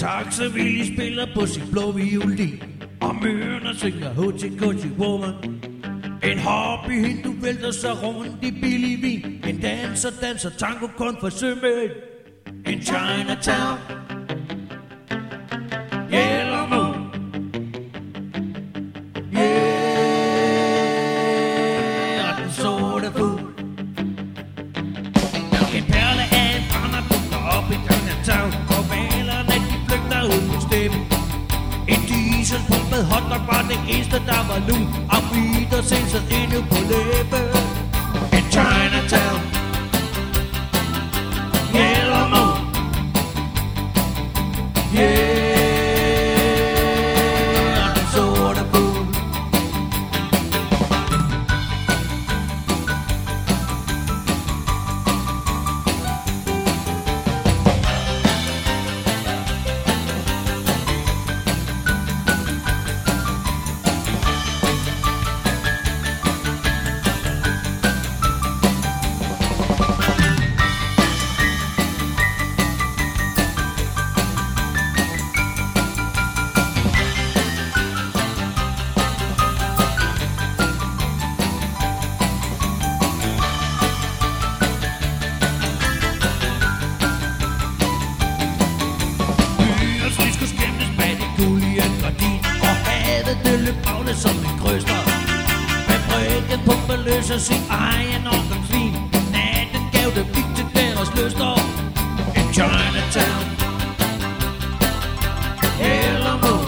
Taxa-Willy spiller på sin blå violin, og mørerne synger Hoochie Coochie Woman. En hobby hindu vælter sig rundt i billig vin. En danser tango kun for sømænd. En Chinatown, Yellow Moon, yeah, og den sorte fugl. En perle af en brænder bunker op i Chinatown, og malerne de flygter ud på steppen. En dieselpumpet hotdog var det eneste der var lun, og Peter sensede endnu på læbe. En Chinatown, Yellow Moon, yeah, og den sorte fugl. Som en krydster. Fabrikken pumper løser sin egen organsvin. Natten gav dem ikke til deres lyster. En Chinatown, Yellow Moon,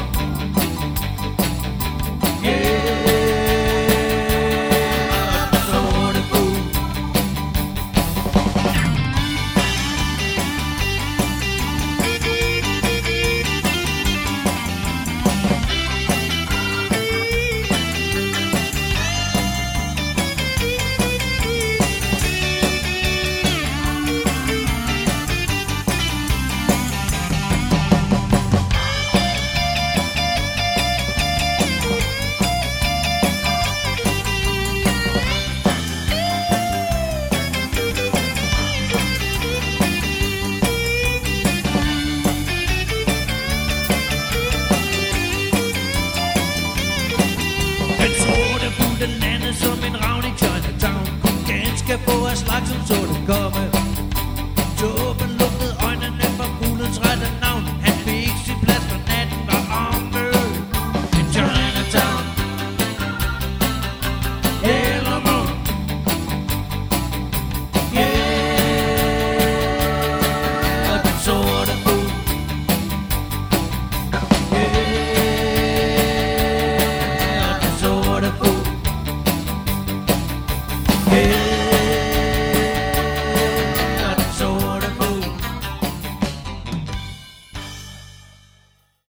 yeah, den sorte fugl. Den landede som en ravn i Chinatown. Kun ganske få af slagsen så det komme. Tåben